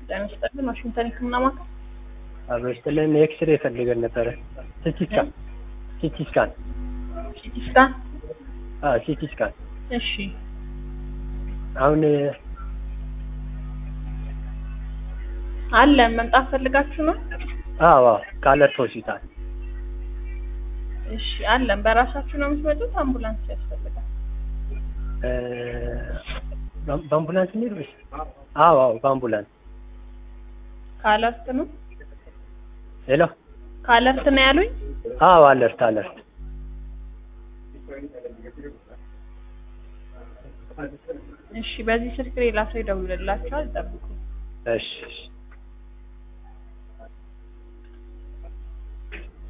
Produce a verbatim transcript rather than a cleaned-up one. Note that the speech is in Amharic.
ዳንስተን ዋሽንግተን ህክምና ማዕከል አበስተለን ኤክስሬ ፈልገን ነበር። ሲቲ ስካን ሲቲ ስካን ሲቲ ስካን አዎ ሲቲ ስካን። እሺ አሁን አለ መምጣት ፈልጋችሁ ነው? አዎ ካለርት ሆስፒታል። እሺ አለ በራሳችሁ ነው የምትመጡት? አምቡላንስ ያስፈልጋል? እ በአምቡላንስ ነው ወይስ? አዎ አዎ በአምቡላንስ። ካለርት ነው? ሄሎ ካለርት ነው ያሉኝ? አዎ አለርት አለርት። እሺ በዚህ ስልክ ሌላ ሰው ይደውልላችኋል፣ ጠብቁ። እሺ